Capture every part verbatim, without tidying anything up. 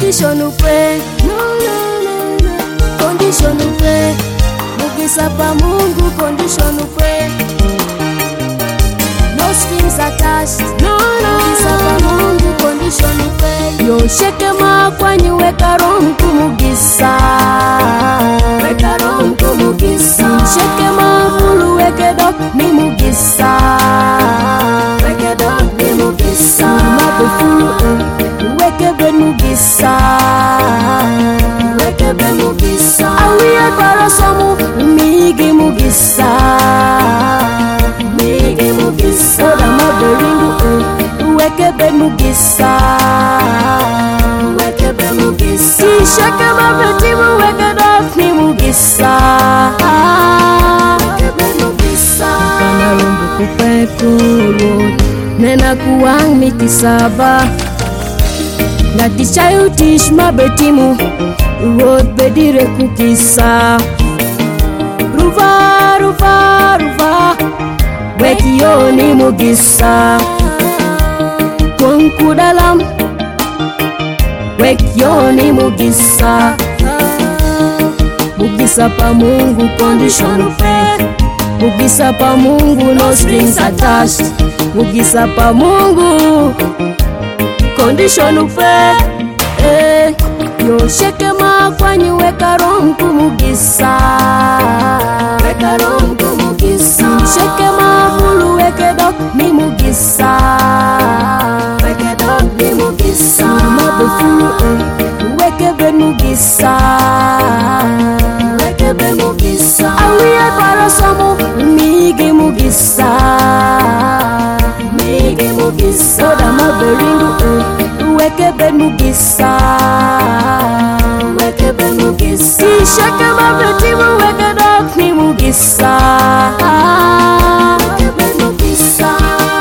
condition upe, no no no no, condition upe, Mugisa pa Mungu condition upe, no strings attached, no no, Mugisa pa Mungu condition upe, yo sheke ma kwanyu weka ronku Mugisa, weka ronku Mugisa, sheke ma fulu weke dok mi Mugisa, weke dok mi Mugisa, ma befulu weke ben Mugisa, weke ben Mugisa, awiye para somu migi Mugisa, migi Mugisa, oda ma beringu weke ben Mugisa, weke ben Mugisa, si sheke ma betimu weke dok mi Mugisa, weke ben Mugisa, kana rumbu kupekulu nena kuang mikisaba Ngati chayu tish mabetimu Road bedire kukisa Ruva, ruva, ruva Wekio ni Mugisa Konku dalam Wekio ni Mugisa Mugisa pa Mungu condition upe Mugisa pa Mungu no strings attached Mugisa pa Mungu condition upe, eh, yo sheke ma kwanyu weka ronku Mugisa, weka ronku Mugisa, sheke ma fulu weke dok mi Mugisa, weke dok mi Mugisa, ma befulu weke ben Mugisa, weke ben Mugisa, awiye para somu migi Mugisa, migi Mugisa, oda ma beringu weke ben Mugisa, weke ben Mugisa, si sheke ma betimu weke dok mi Mugisa, weke ben Mugisa.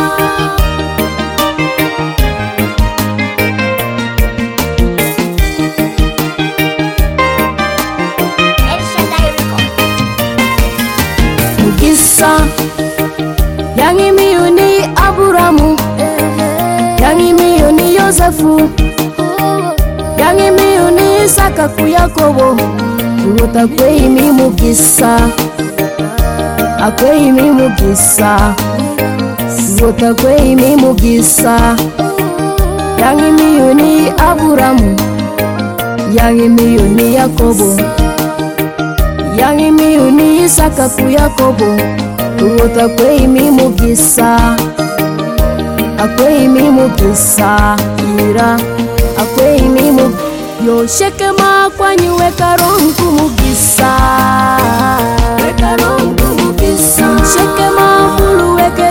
Mugisa, yang imiuni Aburamu, yang imiuni Yosefu, yang imiuni Isaka ku Yakobo, uta kwe imi Mugisa, akwe imi Mugisa, uta kwe imi Mugisa, yang imiuni Aburamu, yang imiuni Yakobo, yang imiuni Isaka ku Yakobo, uta kwe imi Mugisa. Akwe imi Mugisa, ira akwe imi Mugisa, yo sheke ma kwanyu weka ronku Mugisa, weka ronku Mugisa, sheke ma fulu weke